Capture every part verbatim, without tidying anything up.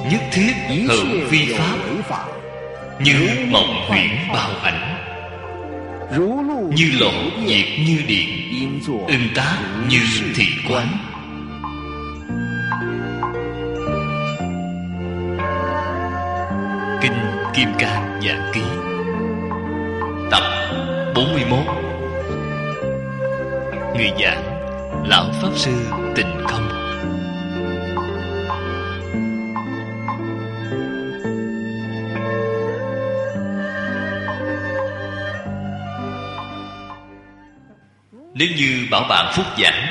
nhất thiết hữu vi pháp, như mộng huyễn bao ảnh, như lộ diệt như điện, ưng tác như thị quán. Kinh Kim Cang Giảng Ký, tập bốn mươi mốt. Người giảng Lão Pháp Sư Tịnh Không. Nếu như bảo bạn phúc giảng,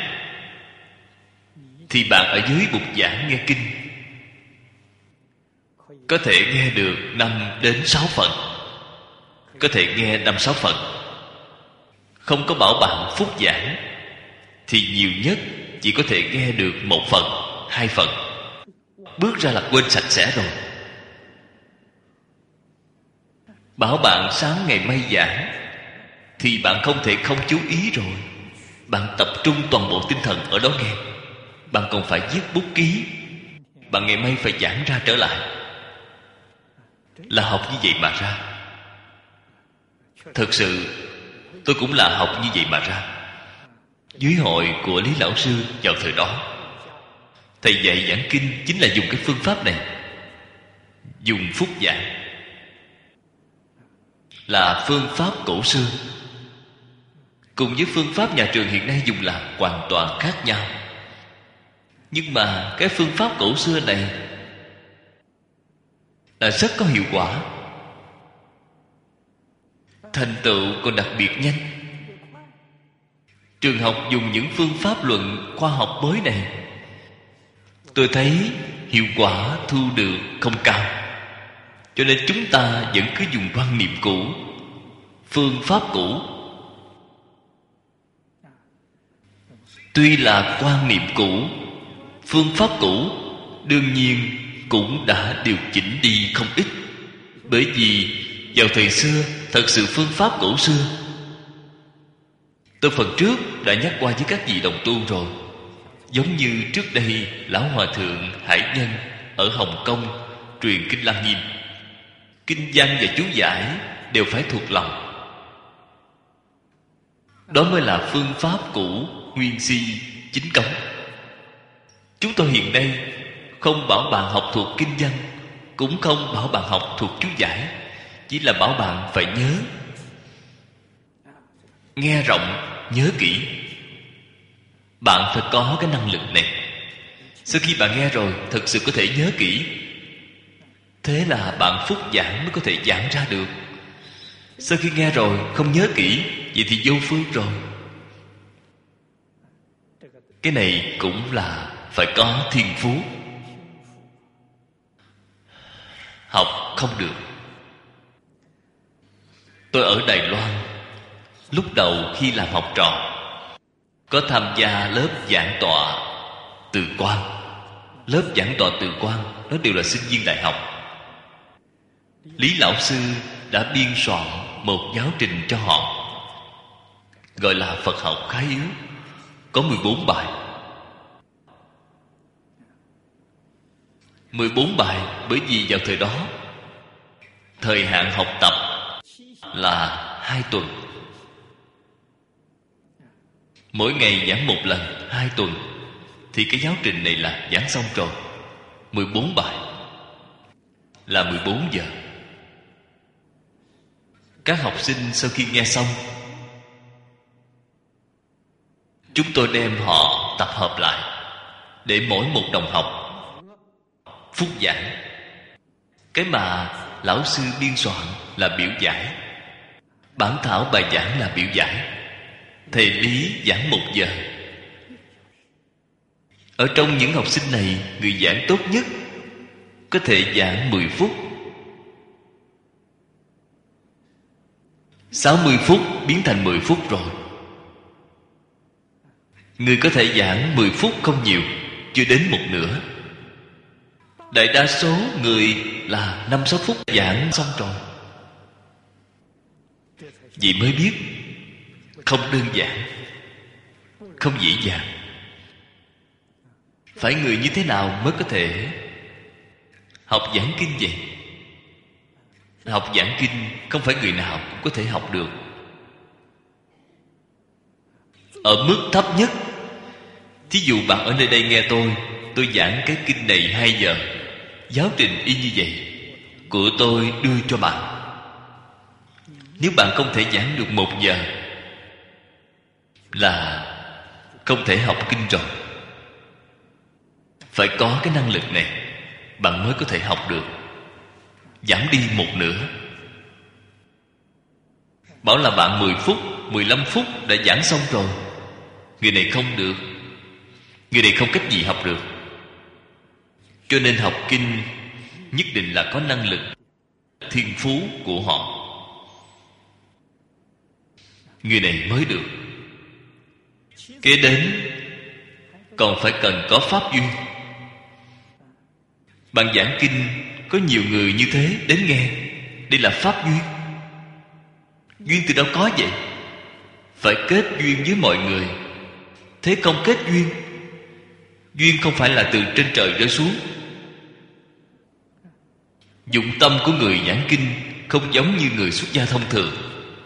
thì bạn ở dưới bục giảng nghe kinh có thể nghe được năm đến sáu phần, có thể nghe năm sáu phần. Không có bảo bạn phúc giảng thì nhiều nhất chỉ có thể nghe được một phần, hai phần. Bước ra là quên sạch sẽ rồi. Bảo bạn sáng ngày mai giảng thì bạn không thể không chú ý rồi. Bạn tập trung toàn bộ tinh thần ở đó nghe. Bạn còn phải viết bút ký. Bạn ngày mai phải giảng ra trở lại. Là học như vậy mà ra. Thật sự tôi cũng là học như vậy mà ra. Dưới hội của Lý Lão Sư vào thời đó, thầy dạy giảng kinh chính là dùng cái phương pháp này, dùng phúc giảng. Là phương pháp cổ xưa, cùng với phương pháp nhà trường hiện nay dùng là hoàn toàn khác nhau. Nhưng mà cái phương pháp cổ xưa này là rất có hiệu quả, thành tựu còn đặc biệt nhanh. Trường học dùng những phương pháp luận khoa học mới này, tôi thấy hiệu quả thu được không cao. Cho nên chúng ta vẫn cứ dùng quan niệm cũ, phương pháp cũ. Tuy là quan niệm cũ, phương pháp cũ, đương nhiên cũng đã điều chỉnh đi không ít. Bởi vì vào thời xưa, thật sự phương pháp cổ xưa, tôi phần trước đã nhắc qua với các vị đồng tu rồi. Giống như trước đây Lão Hòa Thượng Hải Nhân ở Hồng Kông truyền Kinh Lăng Nghiêm, kinh văn và chú giải đều phải thuộc lòng. Đó mới là phương pháp cũ, nguyên si, chính cống. Chúng tôi hiện nay không bảo bạn học thuộc kinh văn, cũng không bảo bạn học thuộc chú giải, chỉ là bảo bạn phải nhớ. Nghe rộng, nhớ kỹ. Bạn phải có cái năng lực này. Sau khi bạn nghe rồi, thật sự có thể nhớ kỹ. Thế là bạn phúc giảng mới có thể giảng ra được. Sau khi nghe rồi không nhớ kỹ, vậy thì vô phương rồi. Cái này cũng là phải có thiên phú. Học không được. Tôi ở Đài Loan, lúc đầu khi làm học trò, có tham gia lớp giảng tọa Từ Quan. Lớp giảng tọa Từ Quan đó đều là sinh viên đại học. Lý Lão Sư đã biên soạn một giáo trình cho họ, gọi là Phật học khái yếu, có mười bốn bài. mười bốn bài bởi vì vào thời đó thời hạn học tập là hai tuần. Mỗi ngày giảng một lần, hai tuần, thì cái giáo trình này là giảng xong rồi. Mười bốn bài là mười bốn giờ. Các học sinh sau khi nghe xong, chúng tôi đem họ tập hợp lại, để mỗi một đồng học phúc giảng. Cái mà Lão Sư biên soạn là biểu giải, bản thảo bài giảng là biểu giải. Thầy Lý giảng một giờ. Ở trong những học sinh này, người giảng tốt nhất có thể giảng mười phút. Sáu mươi phút biến thành mười phút rồi. Người có thể giảng mười phút không nhiều, chưa đến một nửa. Đại đa số người là năm sáu phút giảng xong rồi. Vậy mới biết không đơn giản, không dễ dàng. Phải người như thế nào mới có thể Học giảng kinh vậy. Học giảng kinh không phải người nào cũng có thể học được. Ở mức thấp nhất, thí dụ bạn ở nơi đây nghe tôi, tôi giảng cái kinh này hai giờ, giáo trình y như vậy, của tôi đưa cho bạn. Nếu bạn không thể giảng được một giờ, là không thể học kinh rồi. Phải có cái năng lực này, bạn mới có thể học được. Giảm đi một nửa. Bảo là bạn mười phút, mười lăm phút đã giảng xong rồi, người này không được. Người này không cách gì học được. Cho nên học kinh nhất định là có năng lực, thiên phú của họ, người này mới được. Kế đến còn phải cần có pháp duyên. Bạn giảng kinh có nhiều người như thế đến nghe, đây là pháp duyên. Duyên từ đâu có vậy? Phải kết duyên với mọi người. Thế không kết duyên, duyên không phải là từ trên trời rơi xuống. Dụng tâm của người giảng kinh không giống như người xuất gia thông thường.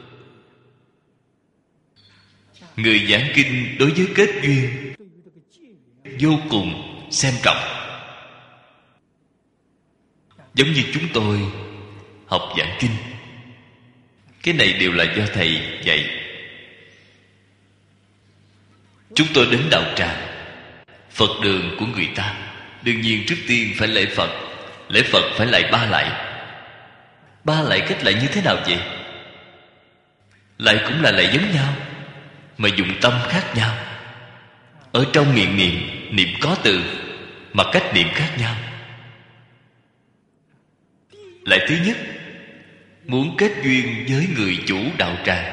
Người giảng kinh đối với kết duyên vô cùng xem trọng. Giống như chúng tôi học giảng kinh, cái này đều là do thầy dạy. Chúng tôi đến đạo tràng, Phật đường của người ta, đương nhiên trước tiên phải lễ Phật. Lễ Phật phải lạy ba lạy. Ba lạy cách lạy như thế nào vậy? Lạy cũng là lạy giống nhau, mà dụng tâm khác nhau. Ở trong miệng niệm, niệm có từ, mà cách niệm khác nhau. Lạy thứ nhất, muốn kết duyên với người chủ đạo tràng.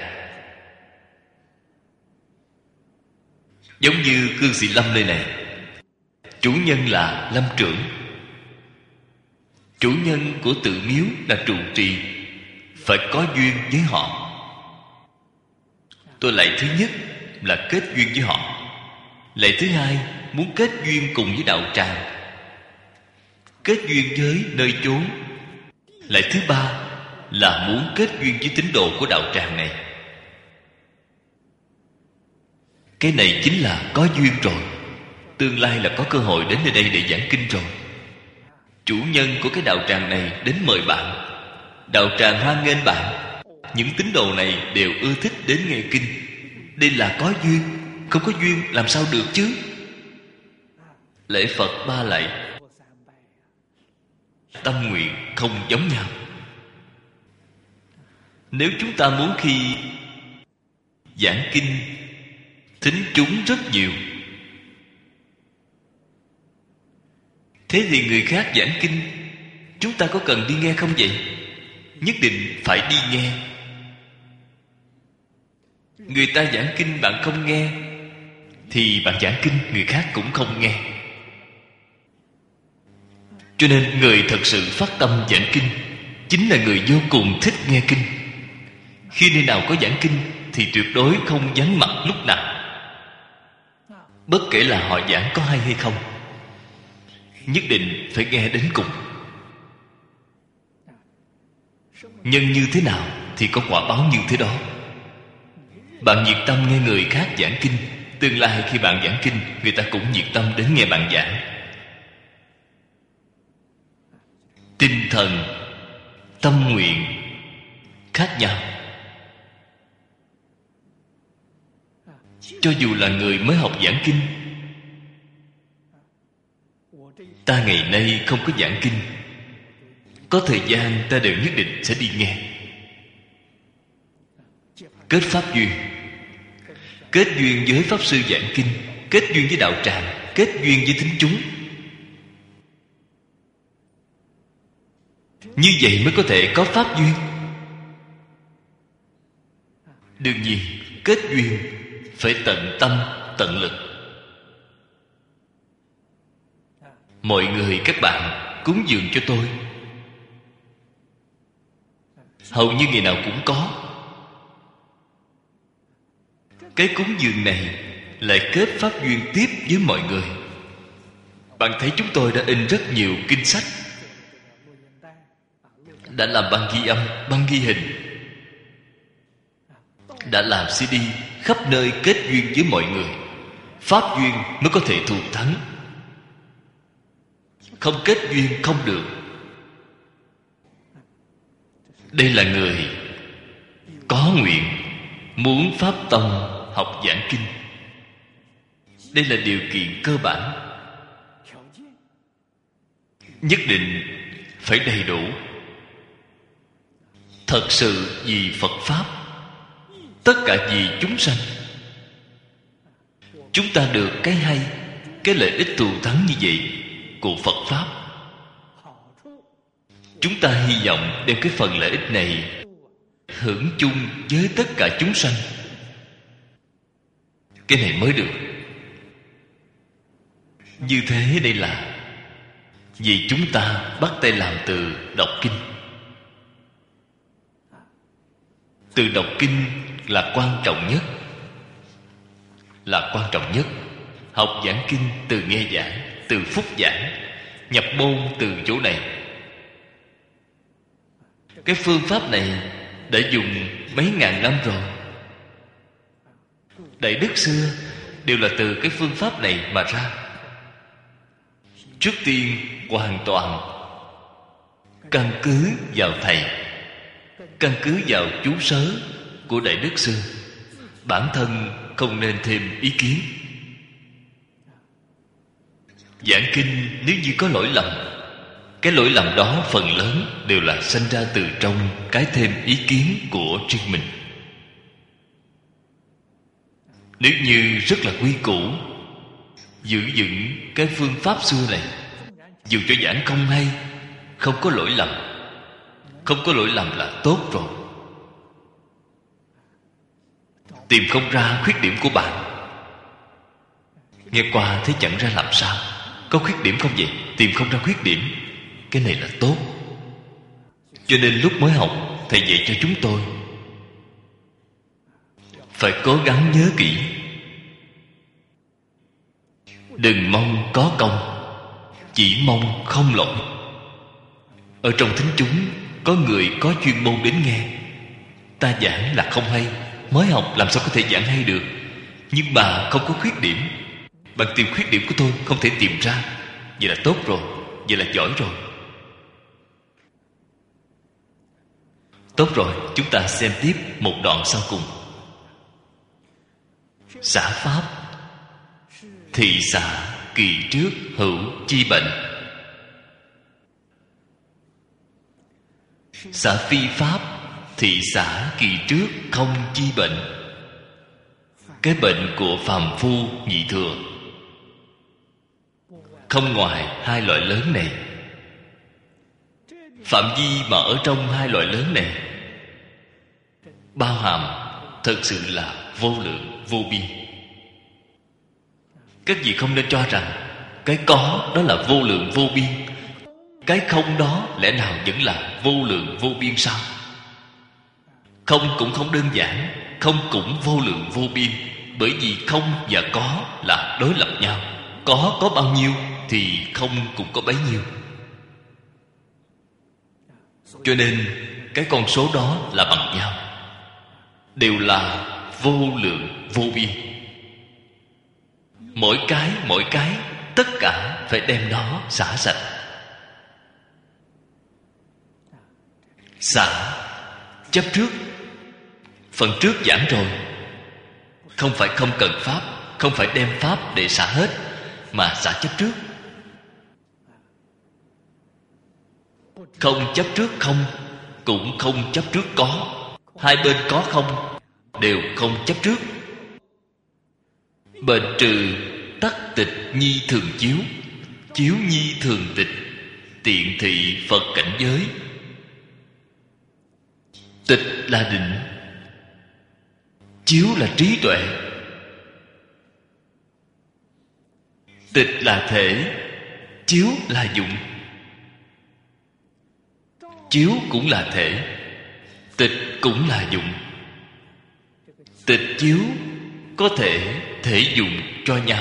Giống như cư sĩ Lâm nơi này, chủ nhân là Lâm trưởng. Chủ nhân của tự miếu là trụ trì, phải có duyên với họ. Tôi lạy thứ nhất là kết duyên với họ. Lạy thứ hai muốn kết duyên cùng với đạo tràng, kết duyên với nơi chốn. Lạy thứ ba là muốn kết duyên với tín đồ của đạo tràng này. Cái này chính là có duyên rồi. Tương lai là có cơ hội đến nơi đây để giảng kinh rồi. Chủ nhân của cái đạo tràng này đến mời bạn, đạo tràng hoan nghênh bạn. Những tín đồ này đều ưa thích đến nghe kinh. Đây là có duyên. Không có duyên làm sao được chứ? Lễ Phật ba lạy, tâm nguyện không giống nhau. Nếu chúng ta muốn khi giảng kinh thính chúng rất nhiều, thế thì người khác giảng kinh, chúng ta có cần đi nghe không vậy? Nhất định phải đi nghe. Người ta giảng kinh bạn không nghe, thì bạn giảng kinh người khác cũng không nghe. Cho nên người thật sự phát tâm giảng kinh chính là người vô cùng thích nghe kinh. Khi nơi nào có giảng kinh thì tuyệt đối không vắng mặt lúc nào. Bất kể là họ giảng có hay hay không, nhất định phải nghe đến cùng. Nhân như thế nào thì có quả báo như thế đó. Bạn nhiệt tâm nghe người khác giảng kinh, tương lai khi bạn giảng kinh, người ta cũng nhiệt tâm đến nghe bạn giảng. Tinh thần, tâm nguyện khác nhau. Cho dù là người mới học giảng kinh, ta ngày nay không có giảng kinh, có thời gian ta đều nhất định sẽ đi nghe. Kết pháp duyên, kết duyên với pháp sư giảng kinh, kết duyên với đạo tràng, kết duyên với thính chúng. Như vậy mới có thể có pháp duyên. Đương nhiên kết duyên phải tận tâm tận lực. Mọi người các bạn cúng dường cho tôi, hầu như ngày nào cũng có. Cái cúng dường này lại kết pháp duyên tiếp với mọi người. Bạn thấy chúng tôi đã in rất nhiều kinh sách, đã làm băng ghi âm, băng ghi hình, đã làm xê đê khắp nơi kết duyên với mọi người. Pháp duyên mới có thể thù thắng, không kết duyên không được. Đây là người có nguyện muốn Pháp Tông học giảng kinh. Đây là điều kiện cơ bản, nhất định phải đầy đủ. Thật sự vì Phật Pháp, tất cả vì chúng sanh. Chúng ta được cái hay, cái lợi ích thù thắng như vậy của Phật Pháp. Chúng ta hy vọng đem cái phần lợi ích này hưởng chung với tất cả chúng sanh. Cái này mới được. Như thế đây là vì chúng ta bắt tay làm từ đọc kinh. Từ đọc kinh là quan trọng nhất, là quan trọng nhất. Học giảng kinh từ nghe giảng, từ phúc giảng. Nhập môn từ chỗ này. Cái phương pháp này đã dùng mấy ngàn năm rồi. Đại đức xưa đều là từ cái phương pháp này mà ra. Trước tiên hoàn toàn căn cứ vào thầy, căn cứ vào chú sớ của đại đức xưa. Bản thân không nên thêm ý kiến. Giảng kinh nếu như có lỗi lầm, cái lỗi lầm đó phần lớn đều là sanh ra từ trong cái thêm ý kiến của riêng mình. Nếu như rất là quy củ, giữ vững cái phương pháp xưa này, dù cho giảng không hay, không có lỗi lầm, không có lỗi lầm là tốt rồi. Tìm không ra khuyết điểm của bạn. Nghe qua thấy chẳng ra làm sao. Có khuyết điểm không vậy? Tìm không ra khuyết điểm. Cái này là tốt. Cho nên lúc mới học, thầy dạy cho chúng tôi phải cố gắng nhớ kỹ. Đừng mong có công, chỉ mong không lỗi. Ở trong thính chúng có người có chuyên môn đến nghe. Ta giảng là không hay, mới học làm sao có thể giảng hay được. Nhưng mà không có khuyết điểm. Bạn tìm khuyết điểm của tôi không thể tìm ra. Vậy là tốt rồi, vậy là giỏi rồi. Tốt rồi, chúng ta xem tiếp một đoạn sau cùng. Xả pháp, thị xả kỳ trước hữu chi bệnh. Xả phi pháp, thị xả kỳ trước không chi bệnh. Cái bệnh của phàm phu nhị thừa không ngoài hai loại lớn này. Phạm vi mà ở trong hai loại lớn này bao hàm thật sự là vô lượng vô biên. Các vị không nên cho rằng cái có đó là vô lượng vô biên, cái không đó lẽ nào vẫn là vô lượng vô biên sao? Không cũng không đơn giản, không cũng vô lượng vô biên. Bởi vì không và có là đối lập nhau. Có có bao nhiêu thì không cũng có bấy nhiêu. Cho nên cái con số đó là bằng nhau, đều là vô lượng vô biên. Mỗi cái mỗi cái tất cả phải đem nó xả sạch. Xả chấp trước. Phần trước giảng rồi, không phải không cần pháp, không phải đem pháp để xả hết, mà xả chấp trước. Không chấp trước không, cũng không chấp trước có. Hai bên có không đều không chấp trước. Bệnh trừ tắc tịch nhi thường chiếu, chiếu nhi thường tịch, tiện thị Phật cảnh giới. Tịch là định, chiếu là trí tuệ. Tịch là thể, chiếu là dụng. Chiếu cũng là thể, tịch cũng là dụng. Tịch chiếu có thể thể dụng cho nhau.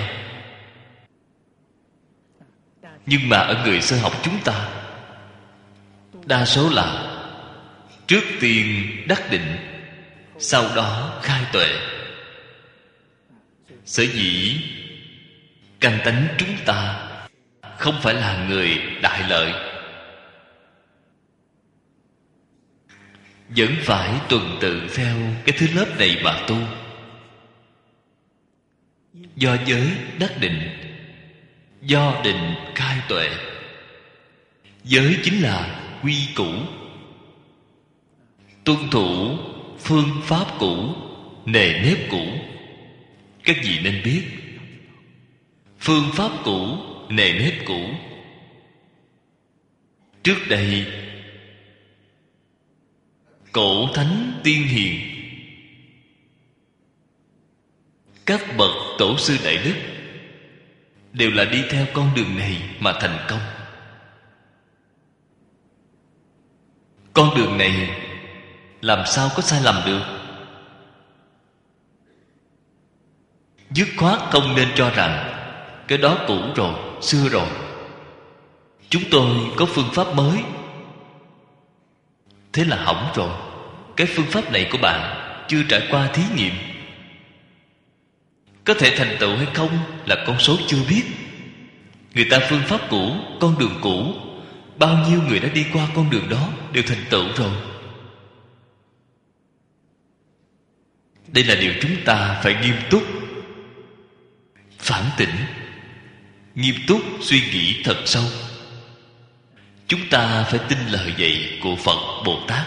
Nhưng mà ở người sơ học chúng ta đa số là Trước tiên đắc định, sau đó khai tuệ. Sở dĩ căn tánh chúng ta không phải là người đại lợi, vẫn phải tuần tự theo cái thứ lớp này mà tu. Do giới đắc định, do định khai tuệ. Giới chính là quy củ, tuân thủ phương pháp cũ, nề nếp cũ. Các vị nên biết, phương pháp cũ, nề nếp cũ. Trước đây cổ thánh tiên hiền, các bậc tổ sư đại đức đều là đi theo con đường này mà thành công. Con đường này làm sao có sai lầm được? Dứt khoát không nên cho rằng cái đó cũ rồi, xưa rồi. Chúng tôi có phương pháp mới, thế là hỏng rồi. Cái phương pháp này của bạn chưa trải qua thí nghiệm, có thể thành tựu hay không là con số chưa biết. Người ta phương pháp cũ, con đường cũ, bao nhiêu người đã đi qua con đường đó đều thành tựu rồi. Đây là điều chúng ta phải nghiêm túc phản tỉnh, nghiêm túc suy nghĩ thật sâu. Chúng ta phải tin lời dạy của Phật Bồ Tát,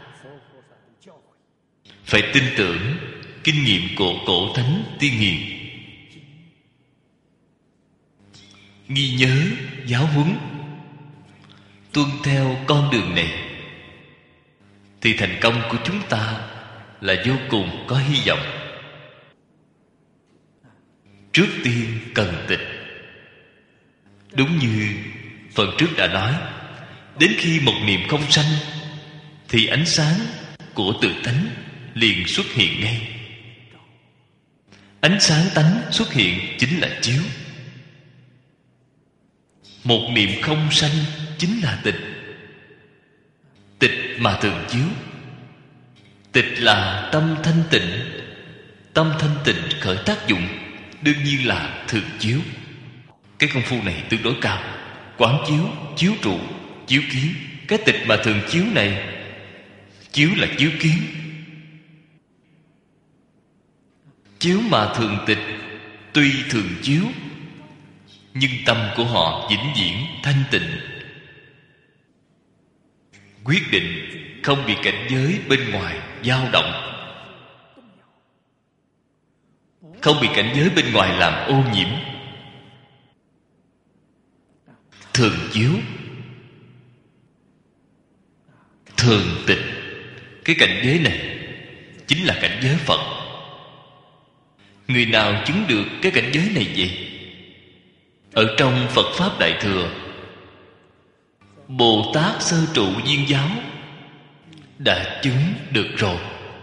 phải tin tưởng kinh nghiệm của cổ thánh tiên hiền, ghi nhớ giáo huấn, tuân theo con đường này, thì thành công của chúng ta là vô cùng có hy vọng. Trước tiên cần tịch. Đúng như phần trước đã nói, đến khi một niệm không sanh thì ánh sáng của tự tánh liền xuất hiện ngay. Ánh sáng tánh xuất hiện chính là chiếu. Một niệm không sanh chính là tịch. Tịch mà thường chiếu. Tịch là tâm thanh tịnh. Tâm thanh tịnh khởi tác dụng, đương nhiên là thường chiếu. Cái công phu này tương đối cao. Quán chiếu, chiếu trụ, chiếu kiến. Cái tịch mà thường chiếu này, chiếu là chiếu kiến. Chiếu mà thường tịch, tuy thường chiếu, nhưng tâm của họ vĩnh viễn thanh tịnh, quyết định không bị cảnh giới bên ngoài dao động, không bị cảnh giới bên ngoài làm ô nhiễm. Thường chiếu, thường tịch. Cái cảnh giới này chính là cảnh giới Phật. Người nào chứng được cái cảnh giới này vậy? Ở trong Phật Pháp Đại Thừa, Bồ Tát Sơ Trụ Viên Giáo đã chứng được rồi.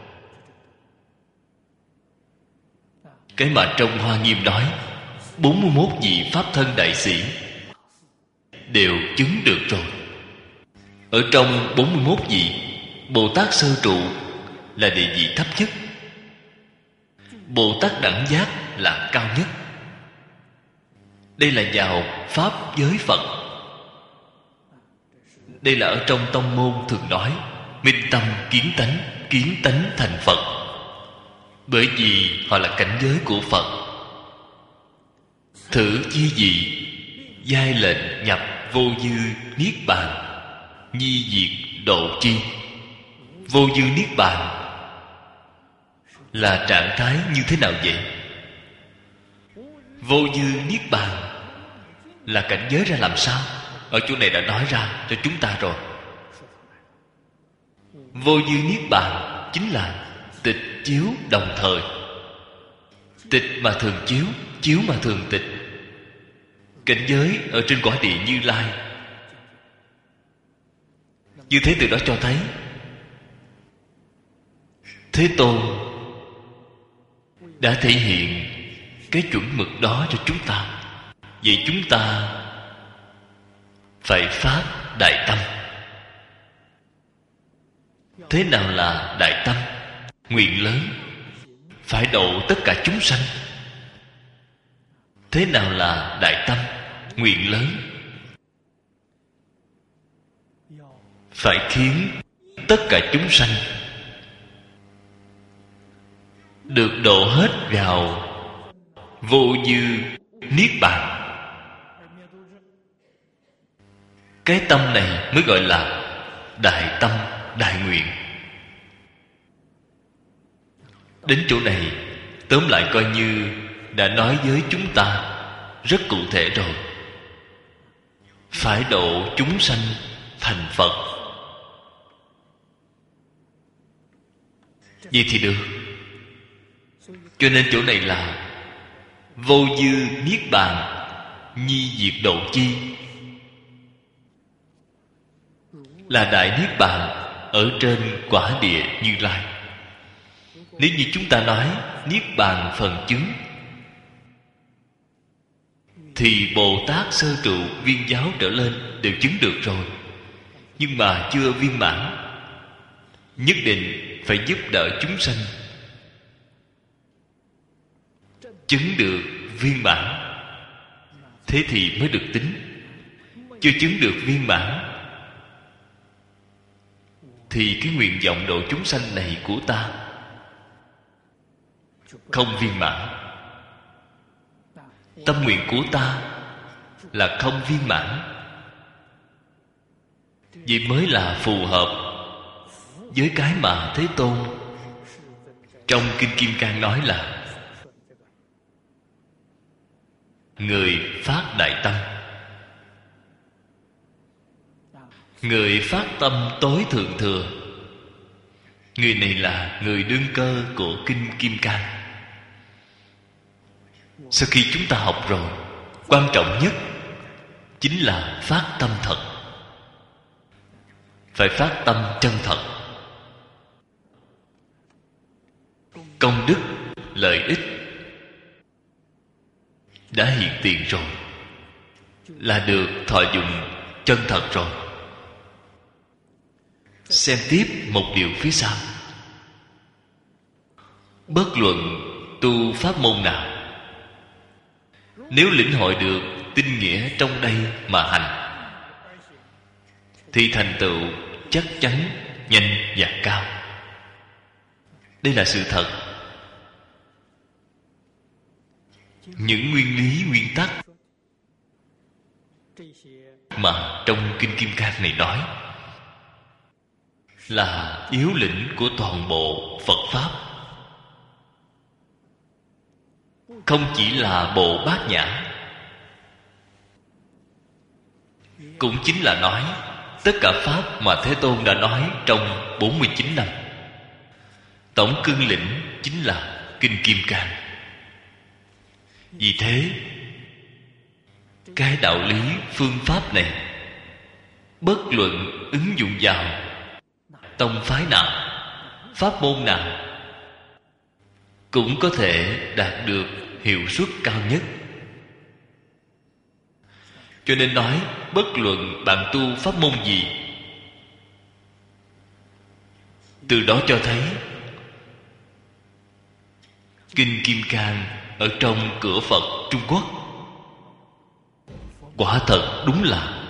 Cái mà trong Hoa Nghiêm nói bốn mươi mốt vị Pháp Thân Đại Sĩ đều chứng được rồi. Ở trong bốn mươi mốt vị, Bồ Tát Sơ Trụ là địa vị thấp nhất, Bồ Tát Đẳng Giác là cao nhất. Đây là vào Pháp giới Phật. Đây là ở trong tông môn thường nói minh tâm kiến tánh, kiến tánh thành Phật. Bởi vì họ là cảnh giới của Phật. Thử chi dị, giai lệnh nhập vô dư niết bàn, nhi diệt độ chi. Vô dư niết bàn là trạng thái như thế nào vậy? Vô dư niết bàn là cảnh giới ra làm sao? Ở chỗ này đã nói ra cho chúng ta rồi. Vô dư niết bàn chính là tịch chiếu đồng thời. Tịch mà thường chiếu, chiếu mà thường tịch. Cảnh giới ở trên cõi địa Như Lai. Như thế từ đó cho thấy Thế Tôn đã thể hiện cái chuẩn mực đó cho chúng ta. Vậy chúng ta phải phát đại tâm, Thế nào là đại tâm? Nguyện lớn, phải độ tất cả chúng sanh. Thế nào là đại tâm? Nguyện lớn, phải khiến tất cả chúng sanh được độ hết vào vô dư niết bàn. Cái tâm này mới gọi là đại tâm đại nguyện. Đến chỗ này, tóm lại coi như đã nói với chúng ta rất cụ thể rồi. Phải độ chúng sanh thành Phật. Vậy thì được. Cho nên chỗ này là vô dư niết bàn, nhi diệt độ chi, là đại niết bàn ở trên quả địa Như Lai. Nếu như chúng ta nói niết bàn phần chứng, thì Bồ Tát sơ trụ viên giáo trở lên đều chứng được rồi. Nhưng mà chưa viên mãn, nhất định phải giúp đỡ chúng sanh chứng được viên mãn, thế thì mới được tính. Chưa chứng được viên mãn thì cái nguyện vọng độ chúng sanh này của ta không viên mãn. Tâm nguyện của ta là không viên mãn. Vậy mới là phù hợp với cái mà Thế Tôn trong Kinh Kim Cang nói là người phát đại tâm. Người phát tâm tối thượng thừa, người này là người đương cơ của Kinh Kim Cang. Sau khi chúng ta học rồi, quan trọng nhất chính là phát tâm thật. Phải phát tâm chân thật. Công đức, lợi ích đã hiện tiền rồi, là được thọ dụng chân thật rồi. Xem tiếp một điều phía sau. Bất luận tu pháp môn nào, nếu lĩnh hội được tinh nghĩa trong đây mà hành, thì thành tựu chắc chắn nhanh và cao. Đây là sự thật. Những nguyên lý, nguyên tắc mà trong Kinh Kim Cang này nói là yếu lĩnh của toàn bộ Phật Pháp. Không chỉ là bộ Bát Nhã, cũng chính là nói tất cả Pháp mà Thế Tôn đã nói trong bốn mươi chín năm. Tổng cương lĩnh chính là Kinh Kim Cang. Vì thế, cái đạo lý phương pháp này, bất luận ứng dụng vào tông phái nào, pháp môn nào, cũng có thể đạt được hiệu suất cao nhất. Cho nên nói, bất luận bạn tu pháp môn gì, từ đó cho thấy Kinh Kim Cang ở trong cửa Phật Trung Quốc quả thật đúng là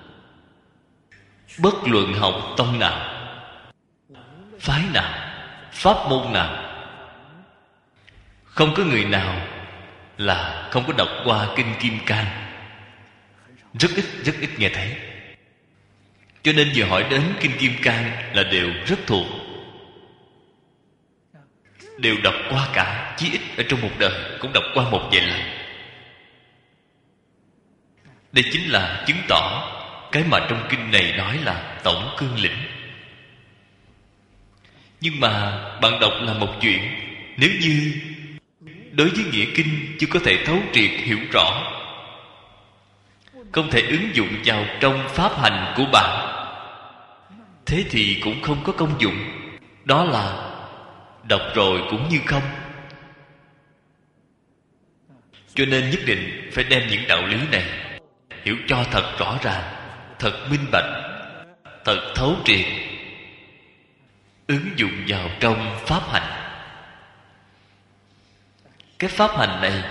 bất luận học tông nào, phái nào, pháp môn nào, không có người nào là không có đọc qua Kinh Kim Cang. Rất ít, rất ít nghe thấy. Cho nên vừa hỏi đến Kinh Kim Cang là đều rất thuộc, đều đọc qua cả, chí ít ở trong một đời cũng đọc qua một vài lần. Đây chính là chứng tỏ cái mà trong kinh này nói là tổng cương lĩnh. Nhưng mà bạn đọc là một chuyện, nếu như đối với nghĩa kinh chưa có thể thấu triệt hiểu rõ, không thể ứng dụng vào trong pháp hành của bạn, thế thì cũng không có công dụng. Đó là đọc rồi cũng như không. Cho nên nhất định phải đem những đạo lý này hiểu cho thật rõ ràng, thật minh bạch, thật thấu triệt, ứng dụng vào trong pháp hành. Cái pháp hành này,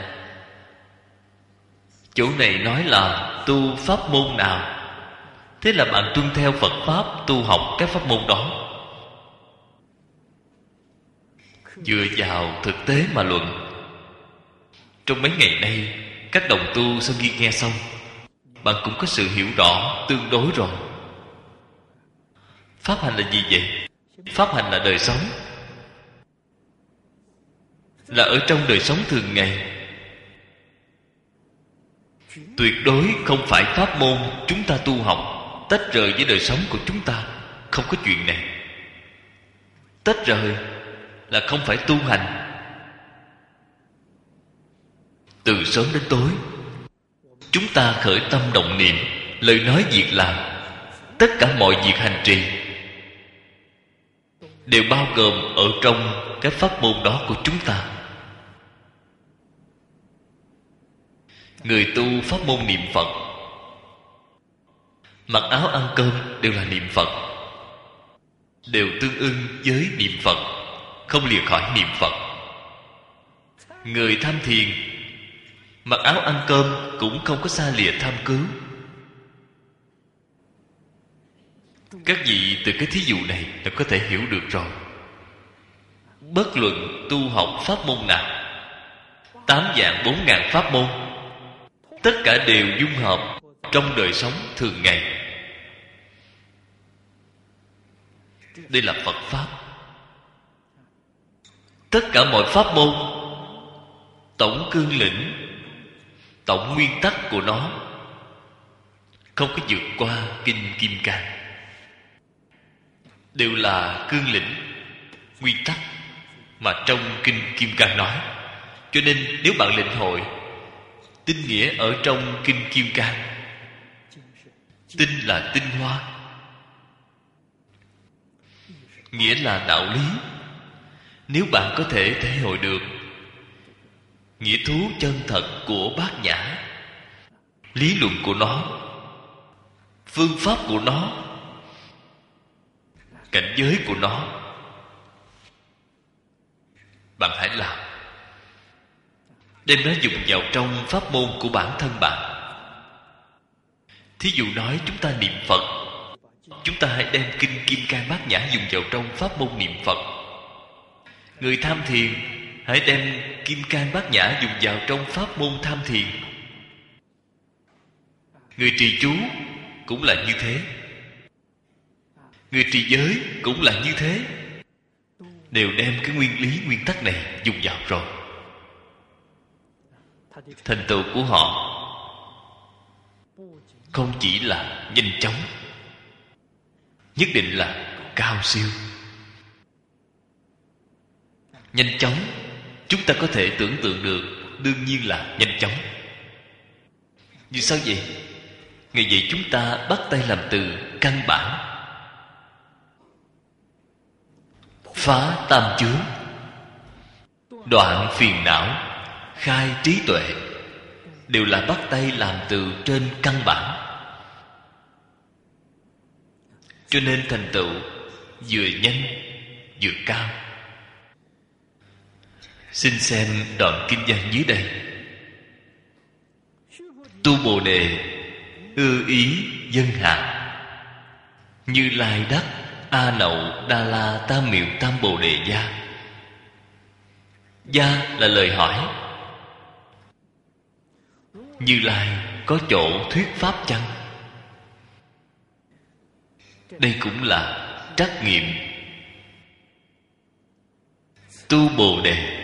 chỗ này nói là tu pháp môn nào, thế là bạn tuân theo Phật Pháp tu học cái pháp môn đó, dựa vào thực tế mà luận. Trong mấy ngày nay, các đồng tu sau khi nghe xong, bạn cũng có sự hiểu rõ tương đối rồi. Pháp hành là gì vậy? Pháp hành là đời sống, là ở trong đời sống thường ngày. Tuyệt đối không phải pháp môn chúng ta tu học tách rời với đời sống của chúng ta. Không có chuyện này. Tách rời là không phải tu hành. Từ sớm đến tối, chúng ta khởi tâm động niệm, lời nói việc làm, tất cả mọi việc hành trì đều bao gồm ở trong cái pháp môn đó của chúng ta. Người tu pháp môn niệm Phật, mặc áo ăn cơm đều là niệm Phật, đều tương ưng với niệm Phật, không lìa khỏi niệm Phật. Người tham thiền, mặc áo ăn cơm cũng không có xa lìa tham cứu. Các vị từ cái thí dụ này là có thể hiểu được rồi. Bất luận tu học pháp môn nào, tám vạn bốn ngàn pháp môn, tất cả đều dung hợp trong đời sống thường ngày. Đây là Phật Pháp. Tất cả mọi pháp môn, tổng cương lĩnh, tổng nguyên tắc của nó không có vượt qua Kinh Kim Cang. Đều là cương lĩnh, nguyên tắc mà trong Kinh Kim Cang nói. Cho nên nếu bạn lĩnh hội tinh nghĩa ở trong Kinh Kim Cang, tinh là tinh hoa, nghĩa là đạo lý. Nếu bạn có thể thể hội được nghĩa thú chân thật của Bát Nhã, lý luận của nó, phương pháp của nó, cảnh giới của nó, bạn hãy làm. Đem nó dùng vào trong pháp môn của bản thân bạn. Thí dụ nói chúng ta niệm Phật, chúng ta hãy đem Kinh Kim Cang Bát Nhã dùng vào trong pháp môn niệm Phật. Người tham thiền hãy đem Kim Cang Bát Nhã dùng vào trong pháp môn tham thiền. Người trì chú cũng là như thế, người trì giới cũng là như thế, đều đem cái nguyên lý nguyên tắc này dùng vào rồi. Thành tựu của họ không chỉ là nhanh chóng, nhất định là cao siêu. Nhanh chóng chúng ta có thể tưởng tượng được, đương nhiên là nhanh chóng. Vì sao vậy? Ngày vậy chúng ta bắt tay làm từ căn bản, phá tam chướng, đoạn phiền não, khai trí tuệ, đều là bắt tay làm từ trên căn bản. Cho nên thành tựu vừa nhanh vừa cao. Xin xem đoạn kinh văn dưới đây. Tu Bồ Đề ưa ý dân hạ, Như Lai đắc A Nậu Đa La Tam Miệu Tam Bồ Đề Gia. Gia là lời hỏi. Như Lai có chỗ thuyết pháp chăng? Đây cũng là trắc nghiệm. Tu Bồ Đề,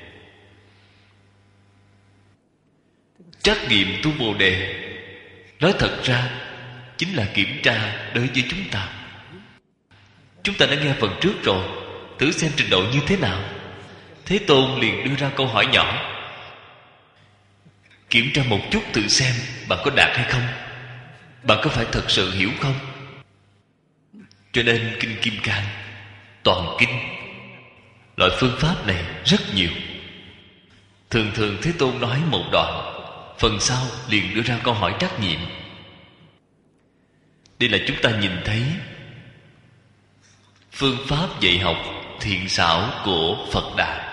trắc nghiệm tu Bồ Đề, nói thật ra chính là kiểm tra đối với chúng ta. Chúng ta đã nghe phần trước rồi, thử xem trình độ như thế nào. Thế Tôn liền đưa ra câu hỏi nhỏ: kiểm tra một chút tự xem bạn có đạt hay không, bạn có phải thật sự hiểu không. Cho nên Kinh Kim Cang, toàn kinh, loại phương pháp này rất nhiều. Thường thường Thế Tôn nói một đoạn, phần sau liền đưa ra câu hỏi trắc nghiệm. Đây là chúng ta nhìn thấy phương pháp dạy học thiện xảo của Phật Đà,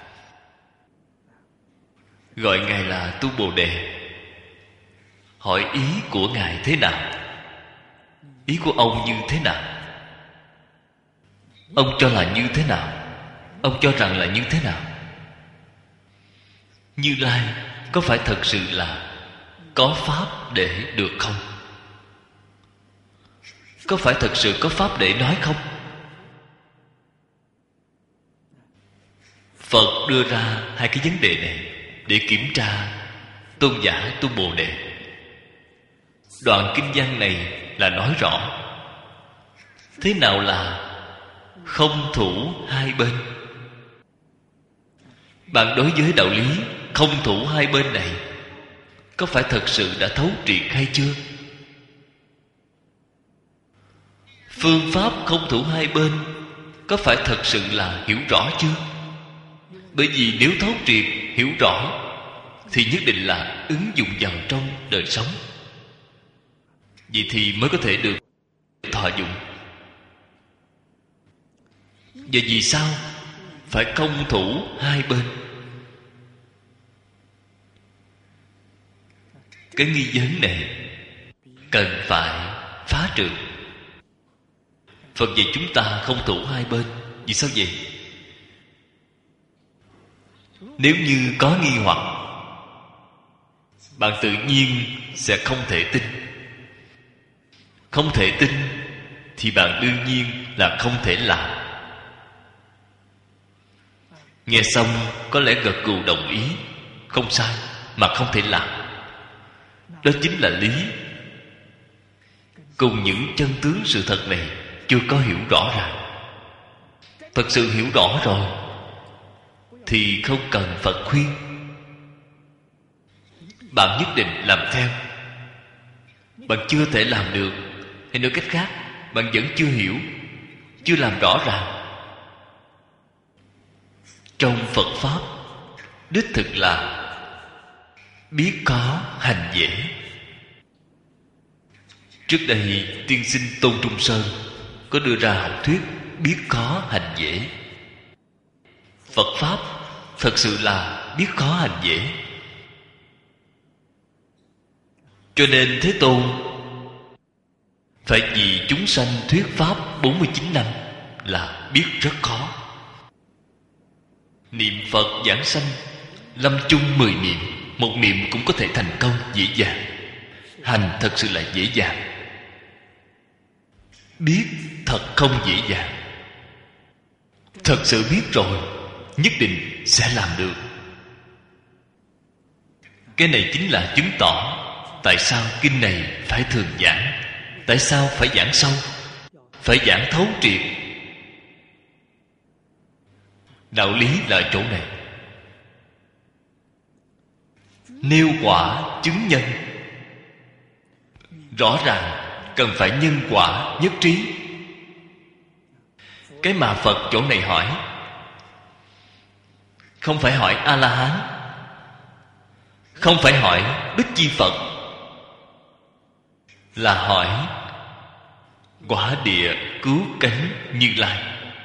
gọi Ngài là Tu Bồ Đề. Hỏi ý của Ngài thế nào? Ý của ông như thế nào? Ông cho là như thế nào? Ông cho rằng là như thế nào? Như Lai có phải thật sự là có pháp để được không? Có phải thật sự có pháp để nói không? Phật đưa ra hai cái vấn đề này để kiểm tra tôn giả Tu Bồ Đề. Đoạn kinh văn này là nói rõ thế nào là không thủ hai bên. Bạn đối với đạo lý không thủ hai bên này có phải thật sự đã thấu triệt hay chưa? Phương pháp không thủ hai bên có phải thật sự là hiểu rõ chưa? Bởi vì nếu thấu triệt, hiểu rõ thì nhất định là ứng dụng vào trong đời sống. Vậy thì mới có thể được thọ dụng. Và vì sao phải công thủ hai bên? Cái nghi vấn này cần phải phá trừ. Phật dạy chúng ta không thủ hai bên. Vì sao vậy? Nếu như có nghi hoặc, bạn tự nhiên sẽ không thể tin. Không thể tin thì bạn đương nhiên là không thể làm. Nghe xong có lẽ gật gù đồng ý, không sai, mà không thể làm. Đó chính là lý. Cùng những chân tướng sự thật này chưa có hiểu rõ ràng. Thật sự hiểu rõ rồi thì không cần Phật khuyên, bạn nhất định làm theo. Bạn chưa thể làm được, hay nói cách khác, bạn vẫn chưa hiểu, chưa làm rõ ràng. Trong Phật Pháp đích thực là biết có hành dễ. Trước đây tiên sinh Tôn Trung Sơn có đưa ra học thuyết biết có hành dễ. Phật Pháp thật sự là biết có hành dễ. Cho nên Thế Tôn phải vì chúng sanh thuyết Pháp bốn mươi chín năm là biết rất khó. Niệm Phật giảng sanh, lâm chung mười niệm, một niệm cũng có thể thành công dễ dàng. Hành thật sự là dễ dàng. Biết thật không dễ dàng. Thật sự biết rồi nhất định sẽ làm được. Cái này chính là chứng tỏ tại sao kinh này phải thường giảng. Tại sao phải giảng sâu, phải giảng thấu triệt. Đạo lý là ở chỗ này. Nêu quả chứng nhân. Rõ ràng cần phải nhân quả nhất trí. Cái mà Phật chỗ này hỏi không phải hỏi A-la-hán, không phải hỏi Bích Chi Phật, là hỏi quả địa cứu cánh Như Lai.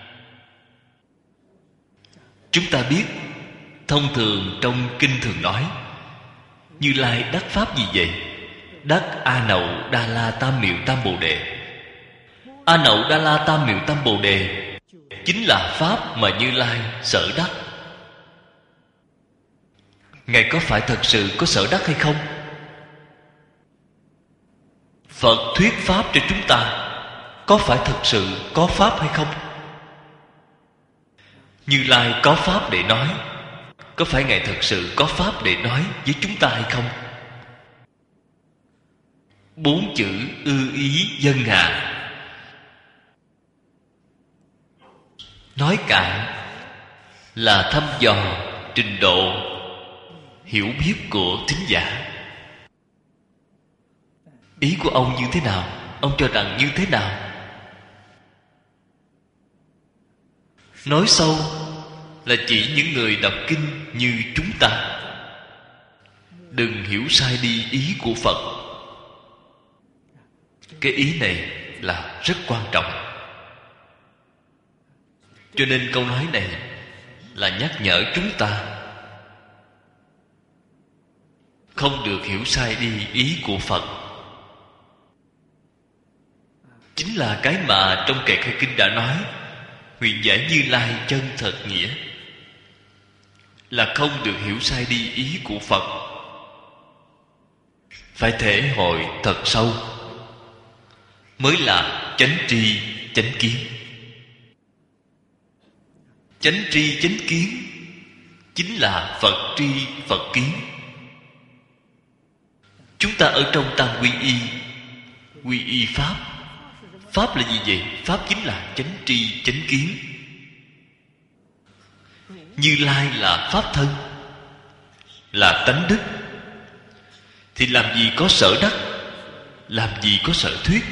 Chúng ta biết thông thường trong kinh thường nói Như Lai đắc pháp gì vậy? Đắc A Nậu Đa La Tam Miệu Tam Bồ Đề. A Nậu Đa La Tam Miệu Tam Bồ Đề chính là pháp mà Như Lai sở đắc. Ngài có phải thật sự có sở đắc hay không? Phật thuyết pháp cho chúng ta có phải thật sự có pháp hay không? Như Lai có pháp để nói, có phải Ngài thật sự có pháp để nói với chúng ta hay không? Bốn chữ ư ý dân hà nói cạn là thăm dò trình độ hiểu biết của thính giả. Ý của ông như thế nào? Ông cho rằng như thế nào? Nói sâu là chỉ những người đọc kinh như chúng ta. Đừng hiểu sai đi ý của Phật. Cái ý này là rất quan trọng. Cho nên câu nói này là nhắc nhở chúng ta không được hiểu sai đi ý của Phật. Chính là cái mà trong kệ khai kinh đã nói, huyền giải Như Lai chân thật nghĩa, là không được hiểu sai đi ý của Phật. Phải thể hội thật sâu mới là chánh tri chánh kiến. Chánh tri chánh kiến chính là Phật tri Phật kiến. Chúng ta ở trong tam quy y, quy y Pháp. Pháp là gì vậy? Pháp chính là chánh tri chánh kiến. Như Lai là Pháp thân, là tánh đức, thì làm gì có sở đắc, làm gì có sở thuyết.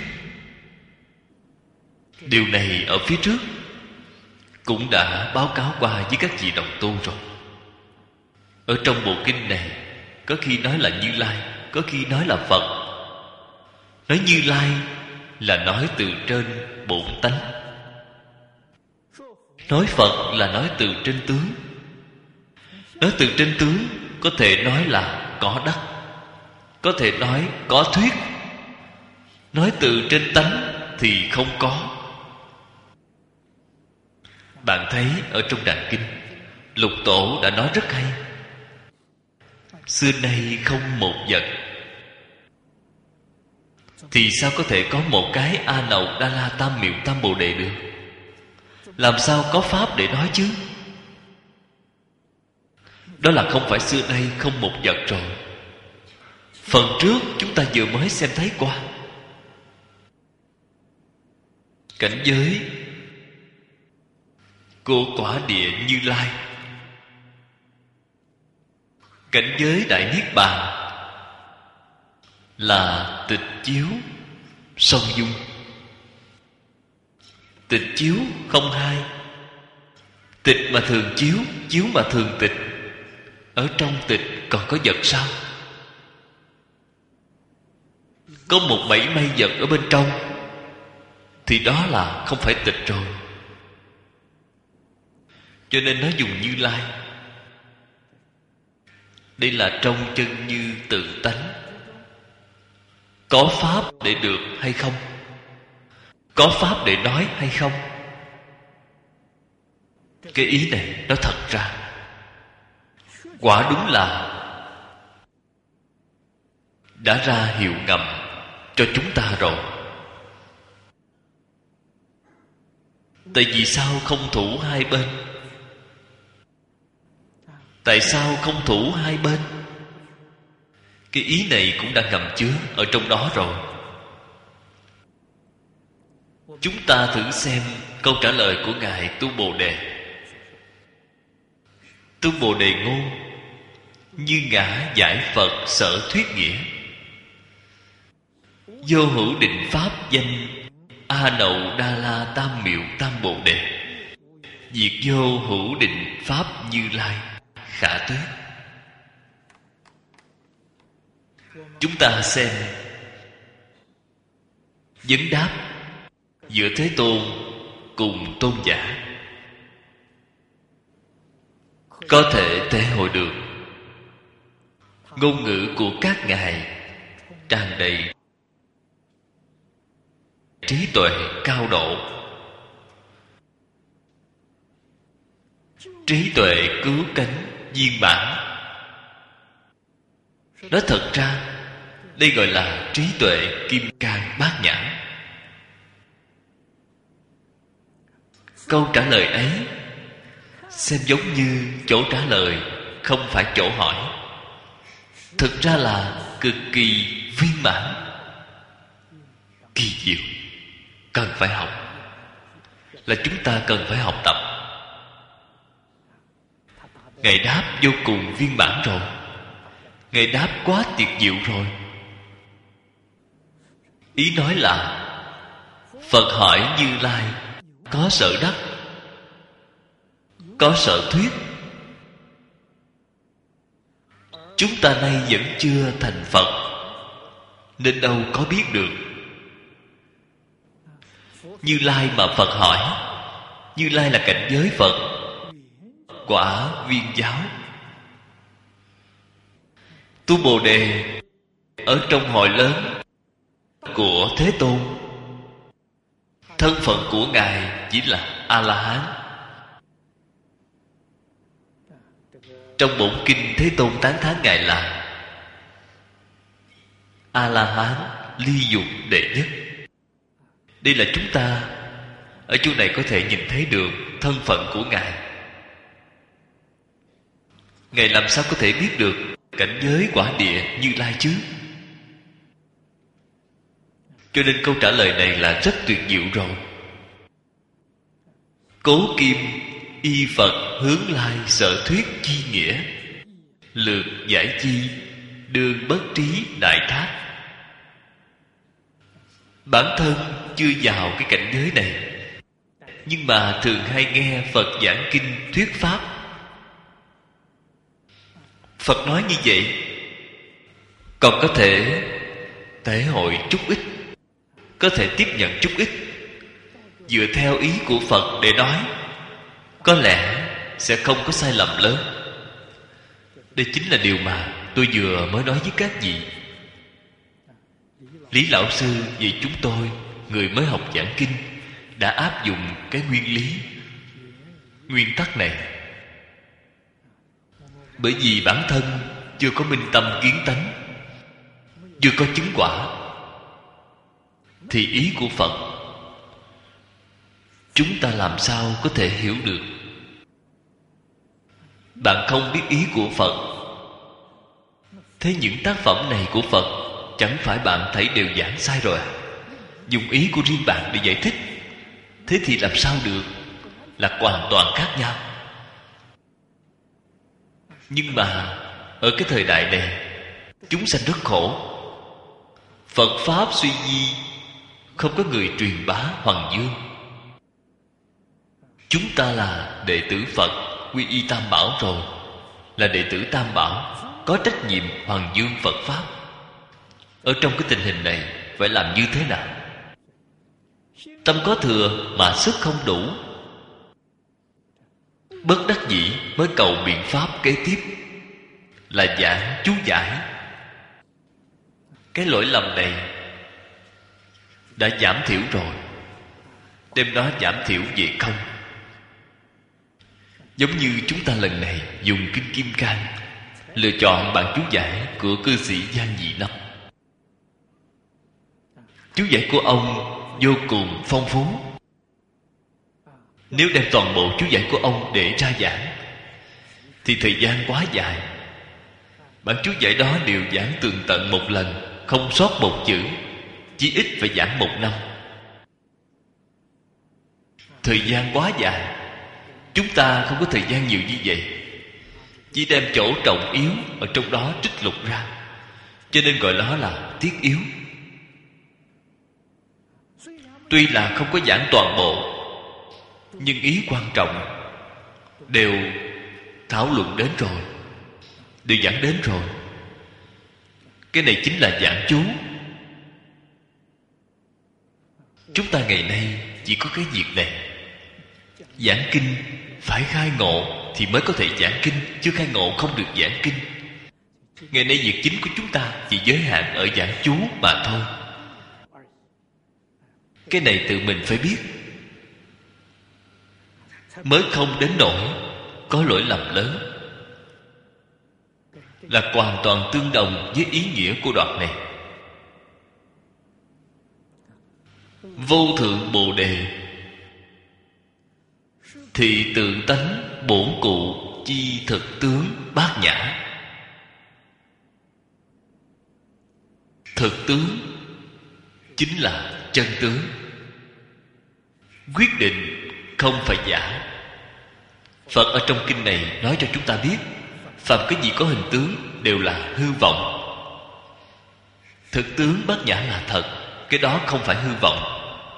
Điều này ở phía trước cũng đã báo cáo qua với các vị đồng tu rồi. Ở trong bộ kinh này, có khi nói là Như Lai, có khi nói là Phật. Nói Như Lai là nói từ trên bổn tánh, nói Phật là nói từ trên tướng. Nói từ trên tướng có thể nói là có đắc, có thể nói có thuyết. Nói từ trên tánh thì không có. Bạn thấy ở trong Đàn Kinh, Lục Tổ đã nói rất hay: xưa nay không một vật, thì sao có thể có một cái A Nậu Đa La Tam Miệu Tam Bồ Đề được? Làm sao có pháp để nói chứ? Đó là không phải xưa nay không một vật rồi. Phần trước chúng ta vừa mới xem thấy qua. Cảnh giới của quả địa Như Lai, cảnh giới Đại Niết Bàn là tịch chiếu song dung. Tịch chiếu không hai. Tịch mà thường chiếu, chiếu mà thường tịch. Ở trong tịch còn có vật sao? Có một mảy may vật ở bên trong thì đó là không phải tịch rồi. Cho nên nó dùng Như Lai. Đây là trong chân như tự tánh. Có pháp để được hay không? Có pháp để nói hay không? Cái ý này nó thật ra quả đúng là đã ra hiệu ngầm cho chúng ta rồi. Tại vì sao không thủ hai bên? Tại sao không thủ hai bên? Cái ý này cũng đã ngầm chứa ở trong đó rồi. Chúng ta thử xem câu trả lời của Ngài Tu Bồ Đề. Tu Bồ Đề ngôn: như ngã giải Phật sở thuyết nghĩa, vô hữu định pháp danh A Nậu Đa La Tam Miệu Tam Bồ Đề, diệt vô hữu định pháp Như Lai khả tuyết. Chúng ta xem vấn đáp giữa Thế Tôn cùng tôn giả, có thể thể hội được ngôn ngữ của các ngài tràn đầy trí tuệ cao độ, trí tuệ cứu cánh viên mãn. Nói thật ra đây gọi là trí tuệ kim cang bát nhã. Câu trả lời ấy xem giống như chỗ trả lời, không phải chỗ hỏi. Thực ra là cực kỳ viên mãn, kỳ diệu, cần phải học. Là chúng ta cần phải học tập. Ngài đáp vô cùng viên mãn rồi. Ngài đáp quá tuyệt diệu rồi. Ý nói là Phật hỏi Như Lai có sở đắc, có sở thuyết. Chúng ta nay vẫn chưa thành Phật, nên đâu có biết được. Như Lai mà Phật hỏi, Như Lai là cảnh giới Phật quả Viên Giáo. Tu Bồ Đề ở trong hội lớn của Thế Tôn, thân phận của Ngài chỉ là A-la-hán. Trong bổn kinh Thế Tôn tán thán Ngài là A-la-hán ly dục đệ nhất. Đây là chúng ta ở chỗ này có thể nhìn thấy được thân phận của Ngài. Ngài làm sao có thể biết được cảnh giới quả địa Như Lai chứ? Cho nên câu trả lời này là rất tuyệt diệu rồi. Cố kim y Phật hướng lai sở thuyết chi nghĩa, lược giải chi đương bất trí đại thác. Bản thân chưa vào cái cảnh giới này, nhưng mà thường hay nghe Phật giảng kinh thuyết pháp. Phật nói như vậy, còn có thể thể hội chút ít, có thể tiếp nhận chút ít, dựa theo ý của Phật để nói, có lẽ sẽ không có sai lầm lớn. Đây chính là điều mà tôi vừa mới nói với các vị. Lý Lão Sư vì chúng tôi, người mới học giảng kinh, đã áp dụng cái nguyên lý, nguyên tắc này. Bởi vì bản thân chưa có minh tâm kiến tánh, chưa có chứng quả, thì ý của Phật chúng ta làm sao có thể hiểu được? Bạn không biết ý của Phật, thế những tác phẩm này của Phật chẳng phải bạn thấy đều giảng sai rồi à? Dùng ý của riêng bạn để giải thích, thế thì làm sao được? Là hoàn toàn khác nhau. Nhưng mà ở cái thời đại này, chúng sanh rất khổ. Phật Pháp suy di, không có người truyền bá Hoằng Dương. Chúng ta là đệ tử Phật, quy y Tam Bảo rồi, là đệ tử Tam Bảo, có trách nhiệm Hoằng Dương Phật Pháp. Ở trong cái tình hình này phải làm như thế nào? Tâm có thừa mà sức không đủ, bất đắc dĩ mới cầu biện pháp kế tiếp là giảng chú giải. Cái lỗi lầm này đã giảm thiểu rồi, đem nó giảm thiểu về không. Giống như chúng ta lần này dùng Kinh Kim Cang, lựa chọn bản chú giải của cư sĩ Giang Dị Lâm. Chú giải của ông vô cùng phong phú. Nếu đem toàn bộ chú giải của ông để ra giảng thì thời gian quá dài. Bản chú giải đó đều giảng tường tận một lần, không sót một chữ, chỉ ít phải giảng một năm. Thời gian quá dài, chúng ta không có thời gian nhiều như vậy, chỉ đem chỗ trọng yếu ở trong đó trích lục ra, cho nên gọi nó là thiết yếu. Tuy là không có giảng toàn bộ, nhưng ý quan trọng đều thảo luận đến rồi, đều giảng đến rồi. Cái này chính là giảng chú. Chúng ta ngày nay chỉ có cái việc này. Giảng kinh phải khai ngộ thì mới có thể giảng kinh, chứ khai ngộ không được giảng kinh. Ngày nay việc chính của chúng ta chỉ giới hạn ở giảng chú mà thôi. Cái này tự mình phải biết, mới không đến nỗi có lỗi lầm lớn. Là hoàn toàn tương đồng với ý nghĩa của đoạn này. Vô thượng Bồ Đề, thị tượng tánh bổn cụ chi thực tướng bát nhã. Thực tướng chính là chân tướng, quyết định không phải giả. Phật ở trong kinh này nói cho chúng ta biết, phàm cái gì có hình tướng đều là hư vọng. Thực tướng bát nhã là thật, cái đó không phải hư vọng.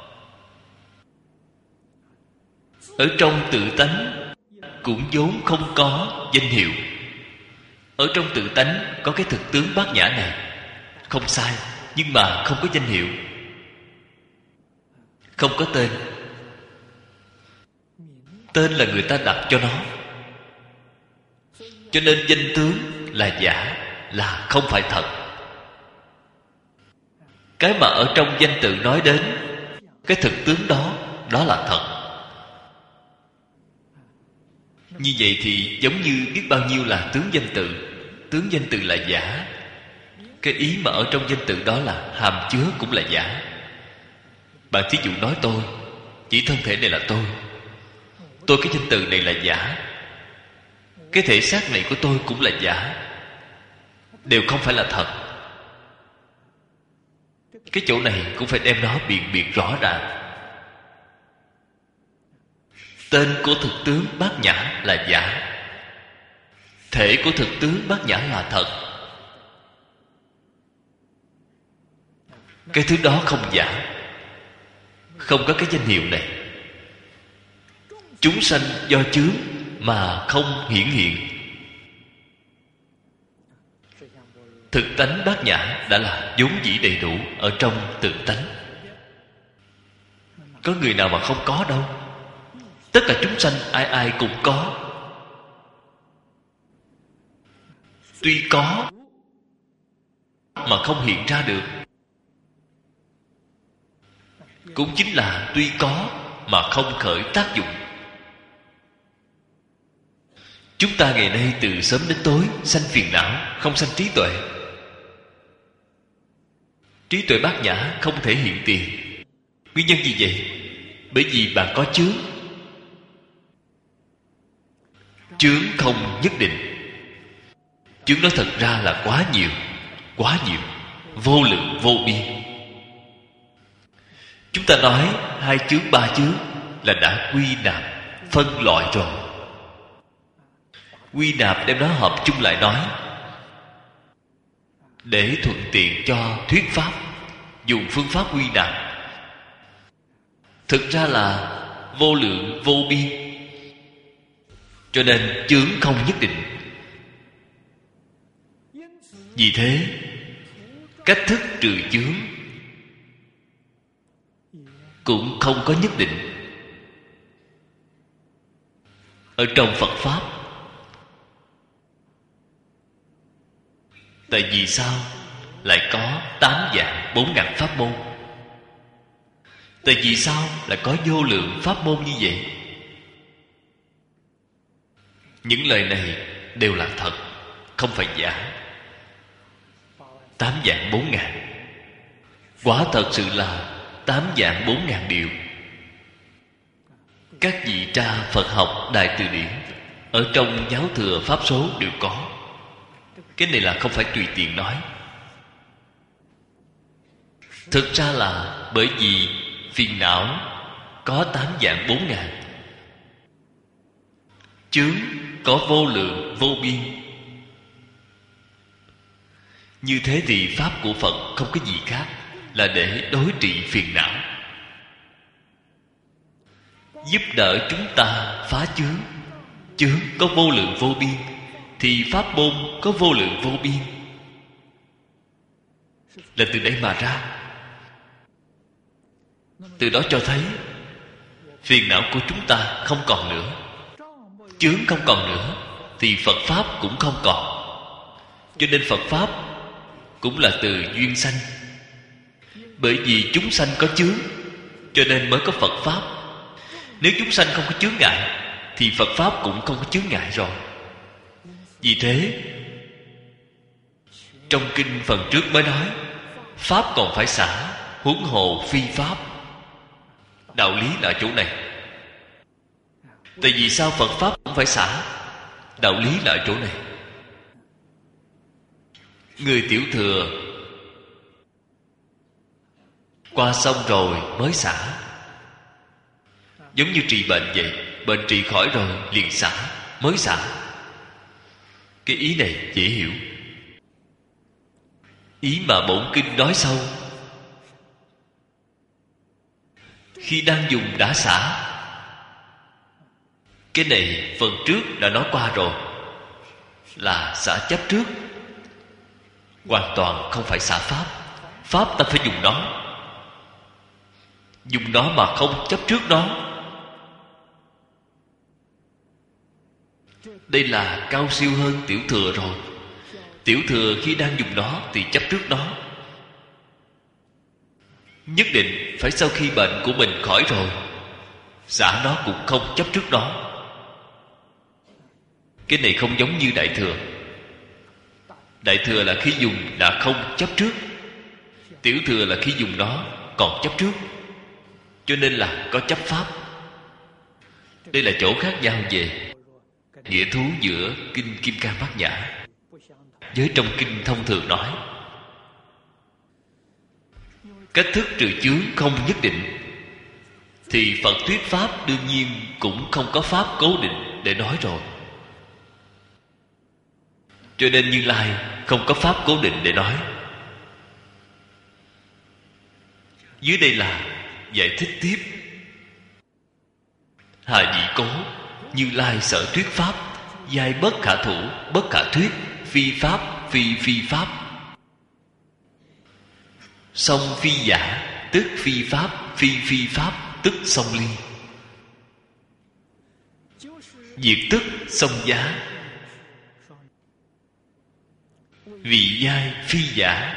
Ở trong tự tánh cũng vốn không có danh hiệu. Ở trong tự tánh có cái thực tướng bát nhã này, không sai, nhưng mà không có danh hiệu, không có tên. Tên là người ta đặt cho nó. Cho nên danh tướng là giả, là không phải thật. Cái mà ở trong danh tự nói đến, cái thực tướng đó, đó là thật. Như vậy thì giống như biết bao nhiêu là tướng danh tự. Tướng danh từ là giả. Cái ý mà ở trong danh từ đó là hàm chứa cũng là giả. Bạn thí dụ nói tôi, chỉ thân thể này là tôi. Tôi cái danh từ này là giả. Cái thể xác này của tôi cũng là giả. Đều không phải là thật. Cái chỗ này cũng phải đem nó biện biệt rõ ràng. Tên của thực tướng Bát Nhã là giả. Thể của thực tướng Bát Nhã là thật. Cái thứ đó không giả, không có cái danh hiệu này. Chúng sanh do chướng mà không hiển hiện. Thực tánh Bát Nhã đã là vốn dĩ đầy đủ ở trong tự tánh. Có người nào mà không có đâu. Tất cả chúng sanh ai ai cũng có. Tuy có mà không hiện ra được. Cũng chính là tuy có mà không khởi tác dụng. Chúng ta ngày nay từ sớm đến tối sanh phiền não, không sanh trí tuệ. Trí tuệ Bát Nhã không thể hiện tiền. Nguyên nhân gì vậy? Bởi vì bạn có chướng. Chướng không nhất định. Chướng đó thật ra là quá nhiều, quá nhiều, vô lượng vô biên. Chúng ta nói hai chướng ba chướng là đã quy nạp, phân loại rồi. Quy nạp đem nó hợp chung lại nói, để thuận tiện cho thuyết pháp, dùng phương pháp quy nạp. Thực ra là vô lượng vô biên. Cho nên chướng không nhất định. Vì thế cách thức trừ chướng cũng không có nhất định. Ở trong Phật Pháp, tại vì sao lại có tám vạn bốn ngàn pháp môn? Tại vì sao lại có vô lượng pháp môn như vậy? Những lời này đều là thật, không phải giả. Tám vạn bốn ngàn, quả thật sự là tám vạn bốn ngàn điều. Các vị tra Phật học Đại Từ Điển ở trong giáo thừa Pháp số đều có. Cái này là không phải tùy tiện nói. Thực ra là bởi vì phiền não có tám vạn bốn ngàn, chướng có vô lượng vô biên. Như thế thì pháp của Phật không có gì khác, là để đối trị phiền não, giúp đỡ chúng ta phá chướng. Chướng có vô lượng vô biên thì pháp môn có vô lượng vô biên, là từ đây mà ra. Từ đó cho thấy phiền não của chúng ta không còn nữa, chướng không còn nữa, thì Phật Pháp cũng không còn. Cho nên Phật Pháp cũng là từ duyên sanh. Bởi vì chúng sanh có chướng, cho nên mới có Phật Pháp. Nếu chúng sanh không có chướng ngại thì Phật Pháp cũng không có chướng ngại rồi. Vì thế trong kinh phần trước mới nói Pháp còn phải xả, huống hồ phi Pháp. Đạo lý là chỗ này. Tại vì sao Phật Pháp cũng phải xả? Đạo lý là chỗ này. Người tiểu thừa qua xong rồi mới xả. Giống như trị bệnh vậy, bệnh trị khỏi rồi liền xả, mới xả. Cái ý này dễ hiểu. Ý mà bổn kinh nói sâu. Khi đang dùng đã xả. Cái này phần trước đã nói qua rồi, là xả chấp trước. Hoàn toàn không phải xả Pháp. Pháp ta phải dùng nó, dùng nó mà không chấp trước nó. Đây là cao siêu hơn tiểu thừa rồi. Tiểu thừa khi đang dùng nó thì chấp trước nó. Nhất định phải sau khi bệnh của mình khỏi rồi, xả nó cũng không chấp trước nó. Cái này không giống như đại thừa. Đại thừa là khi dùng đã không chấp trước. Tiểu thừa là khi dùng nó còn chấp trước, cho nên là có chấp pháp. Đây là chỗ khác nhau về nghĩa thú giữa kinh Kim Cang Bát Nhã. Với trong kinh thông thường nói, cách thức trừ chướng không nhất định, thì Phật thuyết pháp đương nhiên cũng không có pháp cố định để nói rồi. Cho nên Như Lai không có pháp cố định để nói. Dưới đây là giải thích tiếp. Hà nhị cố, Như Lai sở thuyết pháp, giai bất khả thủ, bất khả thuyết, phi pháp, phi phi pháp. Song phi giả, tức phi pháp, phi phi pháp, tức song ly. Diệt tức song giá, vị giai phi giả.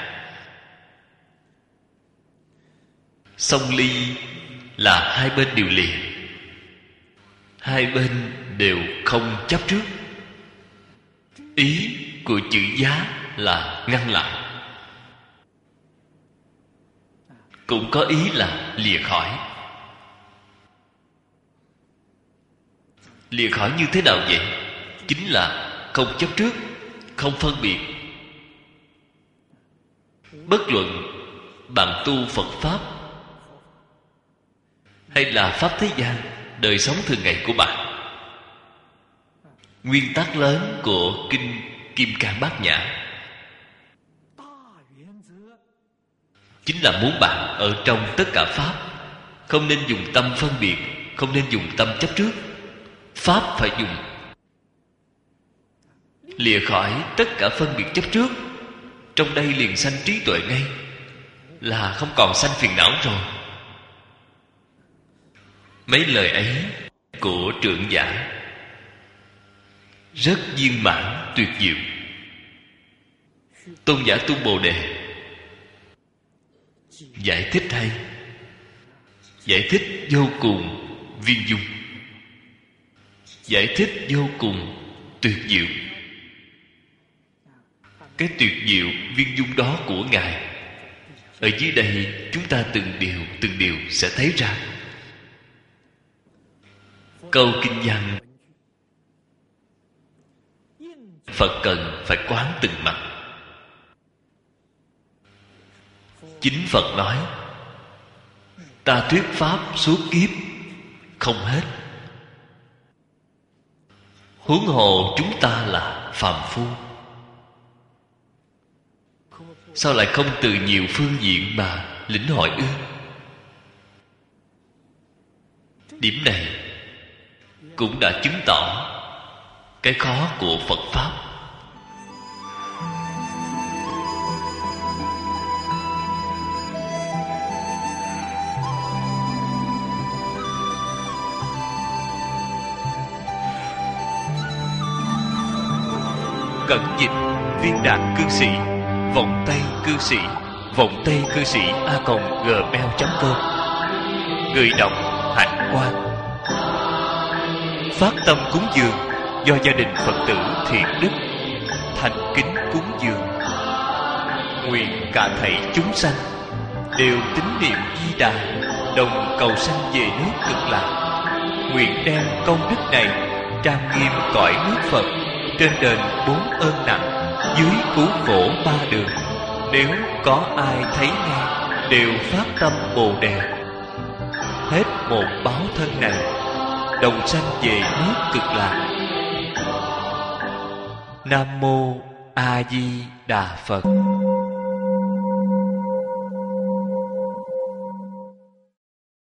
Song ly là hai bên đều liền, hai bên đều không chấp trước. Ý của chữ giá là ngăn lại, cũng có ý là lìa khỏi. Lìa khỏi như thế nào vậy? Chính là không chấp trước, không phân biệt. Bất luận bạn tu Phật Pháp hay là Pháp thế gian, đời sống thường ngày của bạn, nguyên tắc lớn của kinh Kim Cang Bát Nhã chính là muốn bạn ở trong tất cả Pháp không nên dùng tâm phân biệt, không nên dùng tâm chấp trước. Pháp phải dùng. Lìa khỏi tất cả phân biệt chấp trước, trong đây liền sanh trí tuệ ngay, là không còn sanh phiền não rồi. Mấy lời ấy của trưởng giả rất viên mãn tuyệt diệu. Tôn giả Tu Bồ Đề giải thích hay, giải thích vô cùng viên dung, giải thích vô cùng tuyệt diệu. Cái tuyệt diệu viên dung đó của Ngài, ở dưới đây chúng ta từng điều từng điều sẽ thấy ra. Câu kinh văn Phật cần phải quán từng mặt. Chính Phật nói, ta thuyết pháp suốt kiếp không hết, huống hồ chúng ta là phàm phu. Sao lại không từ nhiều phương diện mà lĩnh hội ư? Điểm này cũng đã chứng tỏ cái khó của Phật Pháp. Cẩn dịch viên đạt cư sĩ, vọng tây cư sĩ, vọng tây cư sĩ a còng gmail chấm com. Người đọc Hạnh Quang. Phát tâm cúng dường do gia đình Phật tử thiện đức thành kính cúng dường. Nguyện cả thảy chúng sanh đều tín niệm Di Đà, đồng cầu sanh về nước Cực Lạc. Nguyện đem công đức này trang nghiêm cõi nước Phật, trên đền bốn ơn nặng, dưới cứu khổ ba đường. Nếu có ai thấy nghe, đều phát tâm Bồ Đề, hết một báo thân này, đồng sanh về nước Cực Lạc. Nam mô A Di Đà Phật.